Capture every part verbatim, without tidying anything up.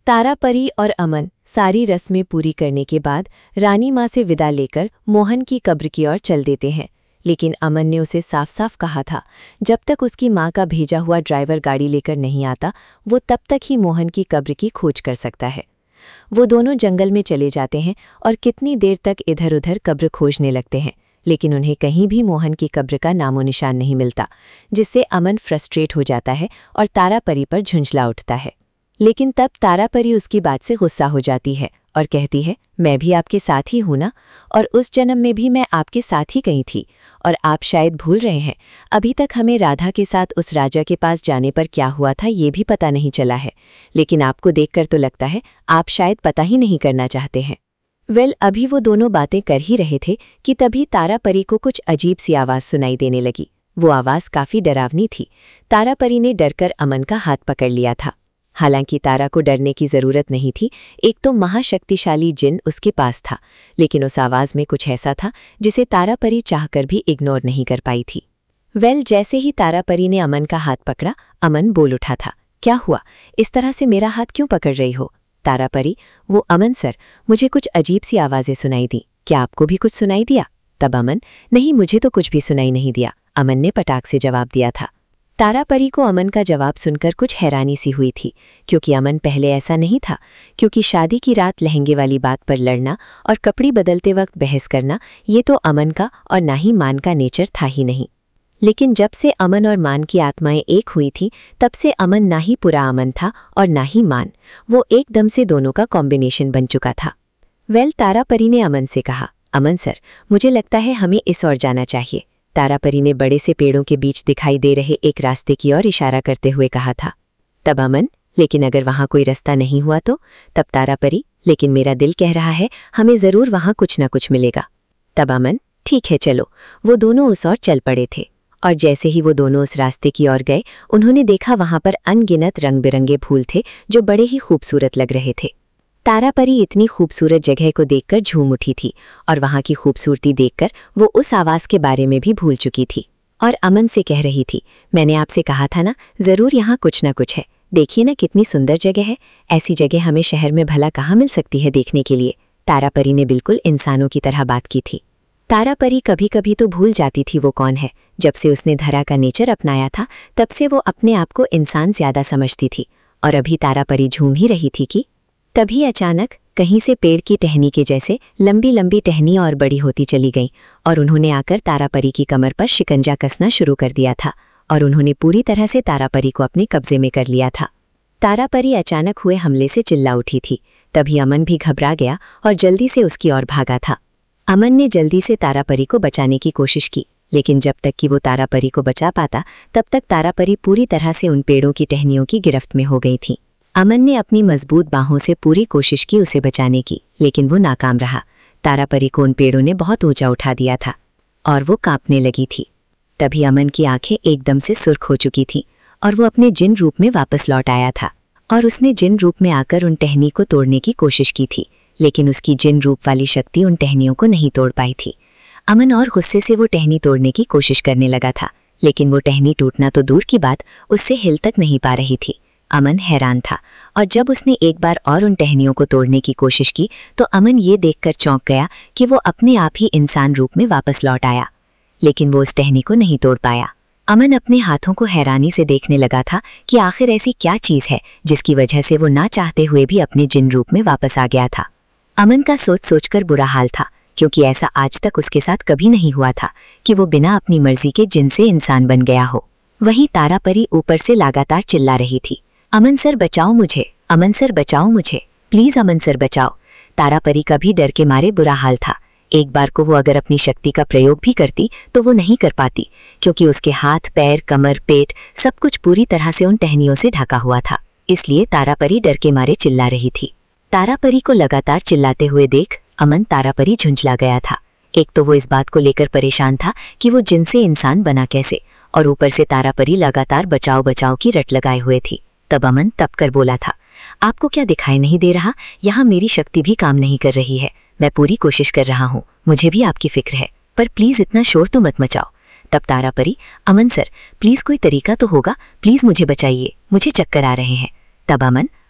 तारा परी और अमन सारी रस्में पूरी करने के बाद रानी माँ से विदा लेकर मोहन की कब्र की ओर चल देते हैं। लेकिन अमन ने उसे साफ साफ कहा था, जब तक उसकी माँ का भेजा हुआ ड्राइवर गाड़ी लेकर नहीं आता वो तब तक ही मोहन की कब्र की खोज कर सकता है। वो दोनों जंगल में चले जाते हैं और कितनी देर तक इधर उधर कब्र खोजने लगते हैं, लेकिन उन्हें कहीं भी मोहन की कब्र का नामो निशान नहीं मिलता, जिससे अमन फ्रस्ट्रेट हो जाता है और तारा परी पर झुंझला उठता है। लेकिन तब तारा परी उसकी बात से गुस्सा हो जाती है और कहती है, मैं भी आपके साथ ही हूं ना, और उस जन्म में भी मैं आपके साथ ही गई थी, और आप शायद भूल रहे हैं अभी तक हमें राधा के साथ उस राजा के पास जाने पर क्या हुआ था ये भी पता नहीं चला है, लेकिन आपको देखकर तो लगता है आप शायद पता ही नहीं करना चाहते हैं। वेल अभी वो दोनों बातें कर ही रहे थे कि तभी तारा परी को कुछ अजीब सी आवाज़ सुनाई देने लगी। वो आवाज़ काफ़ी डरावनी थी। तारा परी ने डरकर अमन का हाथ पकड़ लिया था। हालांकि तारा को डरने की ज़रूरत नहीं थी, एक तो महाशक्तिशाली जिन उसके पास था, लेकिन उस आवाज़ में कुछ ऐसा था जिसे तारा परी चाहकर भी इग्नोर नहीं कर पाई थी। वेल जैसे ही तारा परी ने अमन का हाथ पकड़ा, अमन बोल उठा था, क्या हुआ, इस तरह से मेरा हाथ क्यों पकड़ रही हो? तारा परी, वो अमन सर, मुझे कुछ अजीब सी आवाज़ें सुनाई दी, क्या आपको भी कुछ सुनाई दिया? तब अमन, नहीं मुझे तो कुछ भी सुनाई नहीं दिया, अमन ने पटाख से जवाब दिया था। तारा परी को अमन का जवाब सुनकर कुछ हैरानी सी हुई थी, क्योंकि अमन पहले ऐसा नहीं था, क्योंकि शादी की रात लहंगे वाली बात पर लड़ना और कपड़ी बदलते वक्त बहस करना ये तो अमन का और ना ही मान का नेचर था ही नहीं। लेकिन जब से अमन और मान की आत्माएं एक हुई थी तब से अमन ना ही पूरा अमन था और ना ही मान, वो एकदम से दोनों का कॉम्बिनेशन बन चुका था। वेल तारा परी ने अमन से कहा, अमन सर मुझे लगता है हमें इस ओर जाना चाहिए। तारा परी ने बड़े से पेड़ों के बीच दिखाई दे रहे एक रास्ते की ओर इशारा करते हुए कहा था। तब अमन, लेकिन अगर वहाँ कोई रास्ता नहीं हुआ तो? तब तारा परी, लेकिन मेरा दिल कह रहा है हमें ज़रूर वहाँ कुछ न कुछ मिलेगा। तब अमन, ठीक है चलो। वो दोनों उस ओर चल पड़े थे, और जैसे ही वो दोनों उस रास्ते की ओर गए उन्होंने देखा वहाँ पर अनगिनत रंग बिरंगे फूल थे जो बड़े ही खूबसूरत लग रहे थे। तारा परी इतनी खूबसूरत जगह को देखकर झूम उठी थी, और वहाँ की खूबसूरती देखकर वो उस आवाज़ के बारे में भी भूल चुकी थी, और अमन से कह रही थी, मैंने आपसे कहा था ना ज़रूर यहाँ कुछ ना कुछ है, देखिए ना कितनी सुंदर जगह है, ऐसी जगह हमें शहर में भला कहाँ मिल सकती है देखने के लिए। तारा परी ने बिल्कुल इंसानों की तरह बात की थी। तारा परी कभी कभी तो भूल जाती थी वो कौन है। जब से उसने धरा का नेचर अपनाया था तब से वो अपने आप को इंसान ज़्यादा समझती थी, और अभी तारा परी झूम ही रही थी कि तभी अचानक कहीं से पेड़ की टहनी के जैसे लंबी लंबी टहनी और बड़ी होती चली गई, और उन्होंने आकर तारा परी की कमर पर शिकंजा कसना शुरू कर दिया था, और उन्होंने पूरी तरह से तारा परी को अपने कब्जे में कर लिया था। तारा परी अचानक हुए हमले से चिल्ला उठी थी। तभी अमन भी घबरा गया और जल्दी से उसकी ओर भागा था। अमन ने जल्दी से तारा परी को बचाने की कोशिश की, लेकिन जब तक कि वो तारा परी को बचा पाता तब तक तारा परी पूरी तरह से उन पेड़ों की टहनियों की गिरफ्त में हो गई थी। अमन ने अपनी मजबूत बाहों से पूरी कोशिश की उसे बचाने की, लेकिन वो नाकाम रहा। तारा परी को उन पेड़ों ने बहुत ऊंचा उठा दिया था और वो कांपने लगी थी। तभी अमन की आंखें एकदम से सुर्ख हो चुकी थीं और वो अपने जिन रूप में वापस लौट आया था, और उसने जिन रूप में आकर उन टहनी को तोड़ने की कोशिश की थी, लेकिन उसकी जिन रूप वाली शक्ति उन टहनियों को नहीं तोड़ पाई थी। अमन और गुस्से से वो टहनी तोड़ने की कोशिश करने लगा था, लेकिन वो टहनी टूटना तो दूर की बात उससे हिल तक नहीं पा रही थी। अमन हैरान था, और जब उसने एक बार और उन टहनियों को तोड़ने की कोशिश की तो अमन ये देखकर चौंक गया कि वो अपने आप ही इंसान रूप में वापस लौट आया, लेकिन वो उस टहनी को नहीं तोड़ पाया। अमन अपने हाथों को हैरानी से देखने लगा था कि आखिर ऐसी क्या चीज़ है जिसकी वजह से वो ना चाहते हुए भी अपने जिन रूप में वापस आ गया था। अमन का सोच सोचकर बुरा हाल था, क्योंकि ऐसा आज तक उसके साथ कभी नहीं हुआ था कि वो बिना अपनी मर्जी के जिन से इंसान बन गया हो। वहीं तारा परी ऊपर से लगातार चिल्ला रही थी, अमन सर बचाओ मुझे, अमन सर बचाओ मुझे, प्लीज़ अमन सर बचाओ। तारा परी का भी डर के मारे बुरा हाल था। एक बार को वो अगर अपनी शक्ति का प्रयोग भी करती तो वो नहीं कर पाती, क्योंकि उसके हाथ पैर कमर पेट सब कुछ पूरी तरह से उन टहनियों से ढका हुआ था। इसलिए तारा परी डर के मारे चिल्ला रही थी। तारा परी को लगातार चिल्लाते हुए देख अमन तारा परी झुंझला गया था। एक तो वो इस बात को लेकर परेशान था कि वो जिन से इंसान बना कैसे, और ऊपर से तारा परी लगातार बचाओ बचाओ की रट लगाए हुए थी। तब अमन तप कर बोला था, आपको क्या दिखाई नहीं दे रहा, यहाँ मेरी शक्ति भी काम नहीं कर रही है, मैं पूरी कोशिश कर रहा हूँ, मुझे भी आपकी फिक्र है, पर प्लीज़ इतना शोर तो मत मचाओ। तब तारा परी, अमन सर प्लीज़ कोई तरीका तो होगा, प्लीज़ मुझे बचाइए, मुझे चक्कर आ रहे हैं। तब अमन,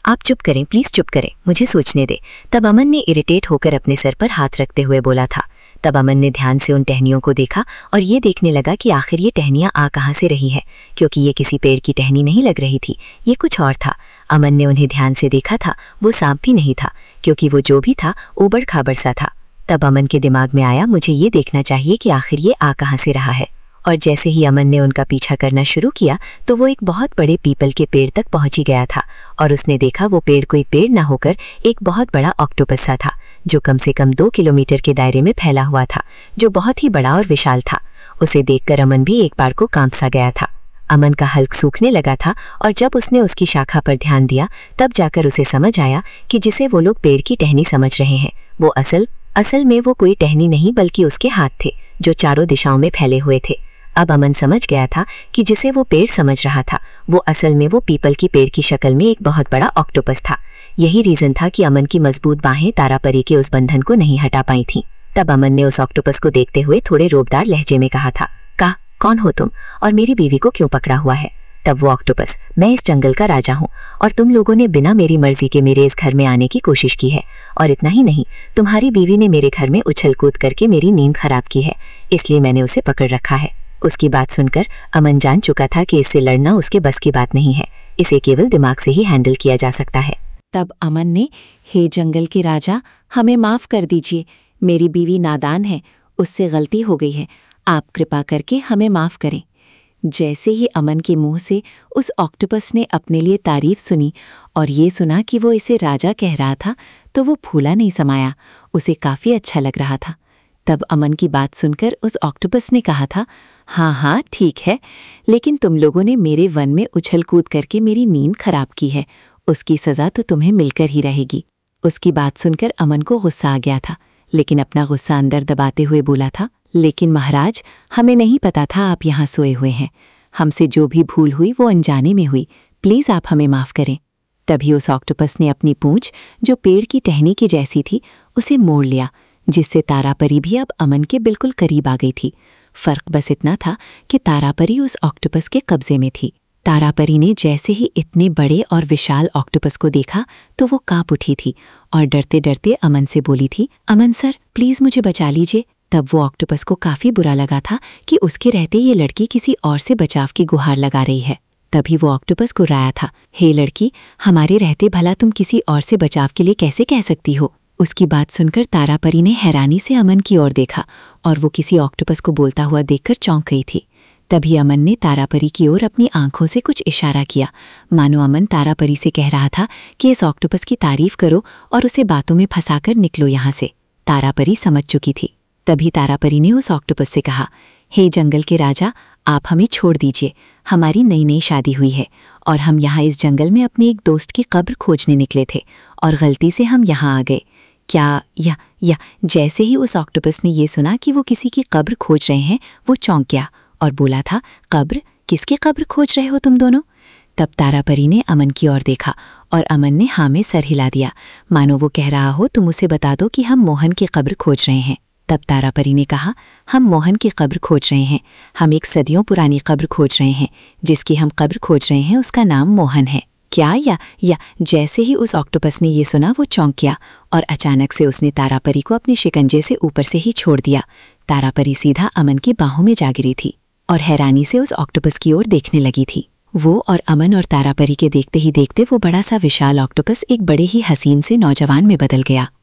आप चुप करें, प्लीज चुप करें, मुझे सोचने दे। तब अमन ने इरिटेट होकर अपने सर पर हाथ रखते हुए बोला था। तब अमन ने ध्यान से उन टहनियों को देखा और ये देखने लगा कि आखिर ये टहनियाँ आ कहाँ से रही है, क्योंकि ये किसी पेड़ की टहनी नहीं लग रही थी, ये कुछ और था। अमन ने उन्हें ध्यान से देखा था, वो सांप भी नहीं था, क्योंकि वो जो भी था ऊबड़ खाबड़ सा था। तब अमन के दिमाग में आया, मुझे ये देखना चाहिए कि आखिर ये आ कहाँ से रहा है। और जैसे ही अमन ने उनका पीछा करना शुरू किया तो वो एक बहुत बड़े पीपल के पेड़ तक पहुंच ही गया था और उसने देखा वो पेड़ कोई पेड़ ना होकर एक बहुत बड़ा ऑक्टोपस सा था, जो कम से कम दो किलोमीटर के दायरे में फैला हुआ था, जो बहुत ही बड़ा और विशाल था। उसे देखकर अमन भी एक बार को कांप सा गया था। अमन का हल्क सूखने लगा था और जब उसने उसकी शाखा पर ध्यान दिया तब जाकर उसे समझ आया कि जिसे वो लोग पेड़ की टहनी समझ रहे हैं वो असल असल में वो कोई टहनी नहीं बल्कि उसके हाथ थे, जो चारों दिशाओं में फैले हुए थे। अब अमन समझ गया था कि जिसे वो पेड़ समझ रहा था वो असल में वो पीपल की पेड़ की शक्ल में एक बहुत बड़ा ऑक्टोपस था। यही रीजन था कि अमन की मजबूत बाहें तारापरी के उस बंधन को नहीं हटा पाई थीं। तब अमन ने उस ऑक्टोपस को देखते हुए थोड़े रोबदार लहजे में कहा था, कहा, कौन हो तुम और मेरी बीवी को क्यों पकड़ा हुआ है? तब वो ऑक्टोपस, मैं इस जंगल का राजा हूँ और तुम लोगों ने बिना मेरी मर्जी के मेरे इस घर में आने की कोशिश की है, और इतना ही नहीं, तुम्हारी बीवी ने मेरे घर में उछल कूद करके मेरी नींद खराब की है, इसलिए मैंने उसे पकड़ रखा है। उसकी बात सुनकर अमन जान चुका था कि इससे लड़ना उसके बस की बात नहीं है, इसे केवल दिमाग से ही हैंडल किया जा सकता है। तब अमन ने, हे जंगल के राजा, हमें माफ़ कर दीजिए, मेरी बीवी नादान है, उससे गलती हो गई है, आप कृपा करके हमें माफ़ करें। जैसे ही अमन के मुंह से उस ऑक्टोपस ने अपने लिए तारीफ सुनी और ये सुना कि वो इसे राजा कह रहा था तो वो फूला नहीं समाया, उसे काफ़ी अच्छा लग रहा था। तब अमन की बात सुनकर उस ऑक्टोपस ने कहा था, हाँ हाँ ठीक है, लेकिन तुम लोगों ने मेरे वन में उछल कूद करके मेरी नींद खराब की है, उसकी सज़ा तो तुम्हें मिलकर ही रहेगी। उसकी बात सुनकर अमन को गुस्सा आ गया था, लेकिन अपना गुस्सा अंदर दबाते हुए बोला था, लेकिन महाराज, हमें नहीं पता था आप यहाँ सोए हुए हैं, हमसे जो भी भूल हुई वो अनजाने में हुई, प्लीज़ आप हमें माफ़ करें। तभी उस ऑक्टोपस ने अपनी पूंछ, जो पेड़ की टहनी की जैसी थी, उसे मोड़ लिया, जिससे तारापरी भी अब अमन के बिल्कुल करीब आ गई थी। फ़र्क बस इतना था कि तारापरी उस ऑक्टोपस के कब्जे में थी। तारापरी ने जैसे ही इतने बड़े और विशाल ऑक्टोपस को देखा तो वो काँप उठी थी और डरते डरते अमन से बोली थी, अमन सर, प्लीज़ मुझे बचा लीजिए। तब वो ऑक्टोपस को काफ़ी बुरा लगा था कि उसके रहते ये लड़की किसी और से बचाव की गुहार लगा रही है। तभी वो ऑक्टोपस गुर्राया था, हे लड़की, हमारे रहते भला तुम किसी और से बचाव के लिए कैसे कह सकती हो? उसकी बात सुनकर तारापरी ने हैरानी से अमन की ओर देखा और वो किसी ऑक्टोपस को बोलता हुआ देखकर चौंक गई थी। तभी अमन ने तारापरी की ओर अपनी आंखों से कुछ इशारा किया, मानो अमन तारापरी से कह रहा था कि इस ऑक्टोपस की तारीफ करो और उसे बातों में फंसाकर निकलो यहाँ से। तारापरी समझ चुकी थी। तभी तारापरी ने उस ऑक्टोपस से कहा, हे जंगल के राजा, आप हमें छोड़ दीजिए, हमारी नई नई शादी हुई है और हम यहाँ इस जंगल में अपने एक दोस्त की कब्र खोजने निकले थे और गलती से हम यहाँ आ गए। क्या या या जैसे ही उस ऑक्टोपस ने ये सुना कि वो किसी की कब्र खोज रहे हैं, वो चौंक गया और बोला था, कब्र? किसकी कब्र खोज रहे हो तुम दोनों? तब तारापरी ने अमन की ओर देखा और अमन ने हाँ में सर हिला दिया, मानो वो कह रहा हो, तुम उसे बता दो कि हम मोहन की कब्र खोज रहे हैं। तब तारापरी ने कहा, हम मोहन की कब्र खोज रहे हैं, हम एक सदियों पुरानी कब्र खोज रहे हैं, जिसकी हम कब्र खोज रहे हैं उसका नाम मोहन है। क्या या या जैसे ही उस ऑक्टोपस ने ये सुना वो चौंक गया और अचानक से उसने तारापरी को अपने शिकंजे से ऊपर से ही छोड़ दिया। तारापरी सीधा अमन की बाहों में जा गिरी थी और हैरानी से उस ऑक्टोपस की ओर देखने लगी थी। वो और अमन और तारापरी के देखते ही देखते वो बड़ा सा विशाल ऑक्टोपस एक बड़े ही हसीन से नौजवान में बदल गया।